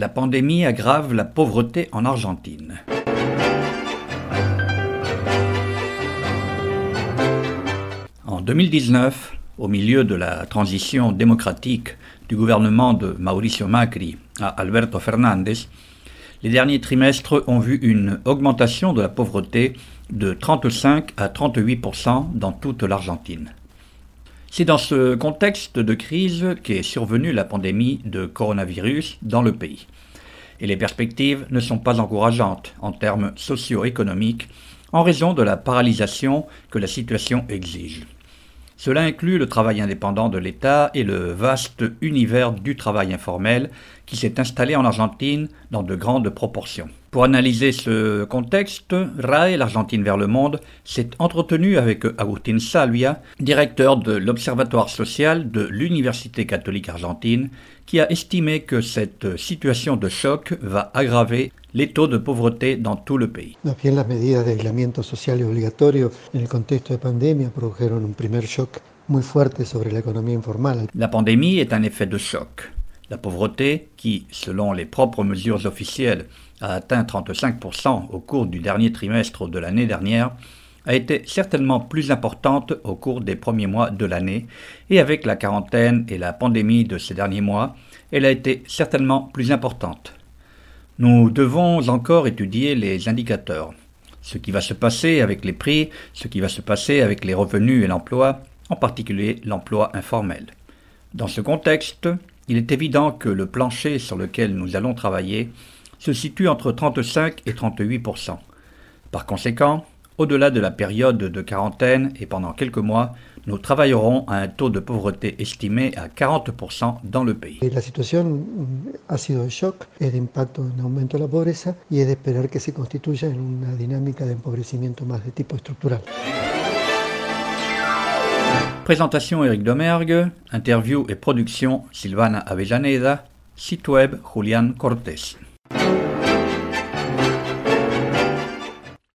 La pandémie aggrave la pauvreté en Argentine. En 2019, au milieu de la transition démocratique du gouvernement de Mauricio Macri à Alberto Fernández, les derniers trimestres ont vu une augmentation de la pauvreté de 35 à 38% dans toute l'Argentine. C'est dans ce contexte de crise qu'est survenue la pandémie de coronavirus dans le pays. Et les perspectives ne sont pas encourageantes en termes socio-économiques en raison de la paralysation que la situation exige. Cela inclut le travail indépendant de l'État et le vaste univers du travail informel qui s'est installé en Argentine dans de grandes proportions. Pour analyser ce contexte, RAE, l'Argentine vers le monde, s'est entretenu avec Agustín Salvia, directeur de l'Observatoire social de l'Université catholique argentine, qui a estimé que cette situation de choc va aggraver les taux de pauvreté dans tout le pays. Más bien las medidas de aislamiento social y obligatorio en el contexto de pandemia produjeron un primer shock muy fuerte sobre la economía informal. La pandémie est un effet de choc. La pauvreté, qui, selon les propres mesures officielles, a atteint 35% au cours du dernier trimestre de l'année dernière, a été certainement plus importante au cours des premiers mois de l'année, et avec la quarantaine et la pandémie de ces derniers mois, elle a été certainement plus importante. Nous devons encore étudier les indicateurs. Ce qui va se passer avec les prix, ce qui va se passer avec les revenus et l'emploi, en particulier l'emploi informel. Dans ce contexte, il est évident que le plancher sur lequel nous allons travailler se situe entre 35 et 38%. Par conséquent, au-delà de la période de quarantaine et pendant quelques mois, nous travaillerons à un taux de pauvreté estimé à 40% dans le pays. La situación ha sido de shock, es de impacto en aumento de la pobreza y es de esperar que se constituya en una dinámica de empobrecimiento más de tipo estructural. Présentation Éric Domergue, interview et production Silvana Avellaneda, site web Julián Cortés.